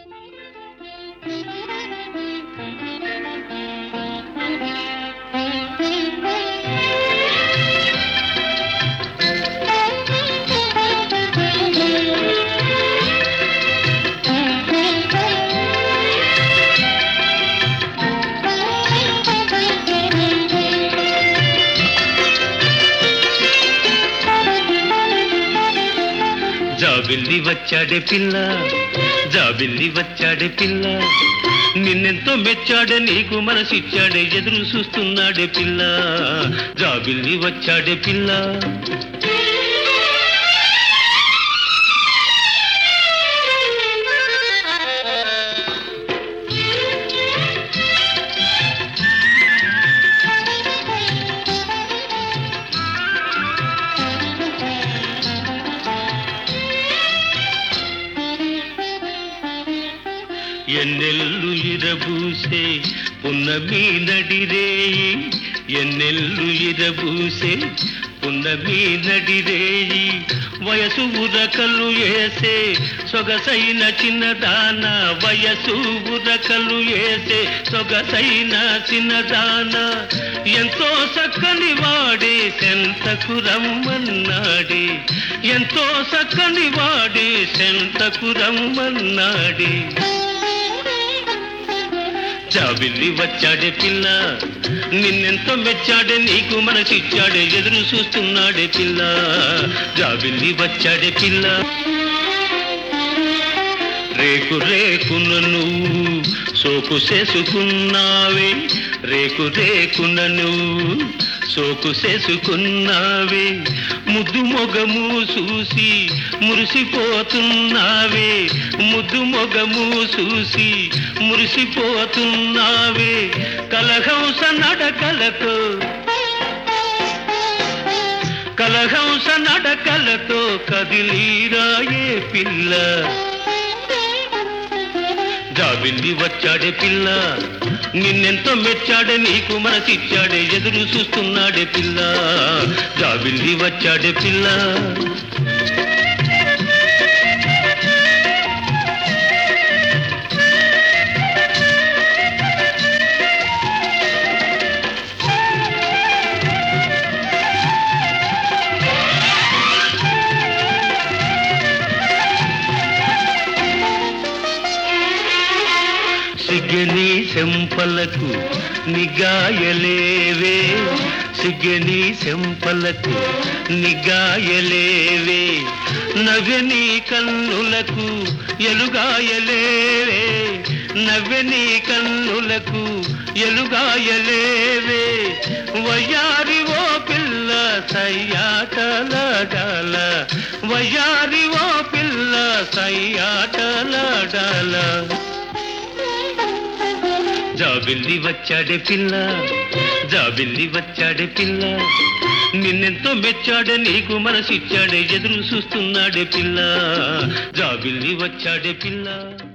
జాబిల్లి వచ్చాడే పిల్ల, జాబిల్లి వచ్చాడే పిల్ల, నిన్నెంతో మెచ్చాడే నీకు మనసిచ్చాడే ఎదురు చూస్తున్నాడే పిల్ల. జాబిల్లి వచ్చాడే పిల్ల. ఎన్నెల్లు ఇరబూసే పున్నమి నడిరేయి, ఎన్నెల్లు ఇరబూసే పున్నమి నడిరేయి, వయసు ఉరకలు ఏసే సొగసైన చిన్నదాన, వయసు ఉరకలు ఏసే సొగసైన చిన్నదాన, ఎంతో చక్కని వాడే సెంతకు రమ్మన్నాడే, ఎంతో చక్కని వాడే సెంతకు రమ్మన్నాడే. జాబిల్లి వచ్చాడే పిల్ల, నిన్నెంతో మెచ్చాడే నీకు మనసిచ్చాడే ఎదురు చూస్తున్నాడే పిల్ల. జాబిల్లి వచ్చాడే పిల్ల. రేకు రేకున నువ్వు సోకు చేసుకున్నావే, రేకు రేకున నువ్వు సోకు చేసుకున్నావే, ముద్దు మొగము చూసి మురిసిపోతున్నావే, ముద్దు మొగము చూసి మురిసిపోతున్నావే, కలహంస నడకలతో, కలహంస నడకలతో కదిలీరాయే పిల్ల. జాబిల్లి వచ్చాడే పిల్ల, నిన్నెంతో మెచ్చాడే నీకు మనసిచ్చాడే ఎదురు చూస్తున్నాడే పిల్ల. జాబిల్లి వచ్చాడే పిల్ల. సిగ్గని చెంపలకు నిగాయలేవే, సిగ్గని చెంపలకు నిగాయలేవే, నవ్వెని కన్నులకు ఎలుగాయలేవే, నవ్వెని కన్నులకు ఎలుగాయలేవే, వయ్యారి ఓ పిల్ల సయ్యాటలాడాల, వయ్యారి ఓ పిల్ల సయ్యాటలాడాల. జాబిల్లి వచ్చాడే పిల్ల, జాబిల్లి వచ్చాడే పిల్ల, నిన్నెంతో మెచ్చాడే నీకు మనసిచ్చాడే ఎదురు చూస్తున్నాడే పిల్ల. జాబిల్లి వచ్చాడే పిల్ల.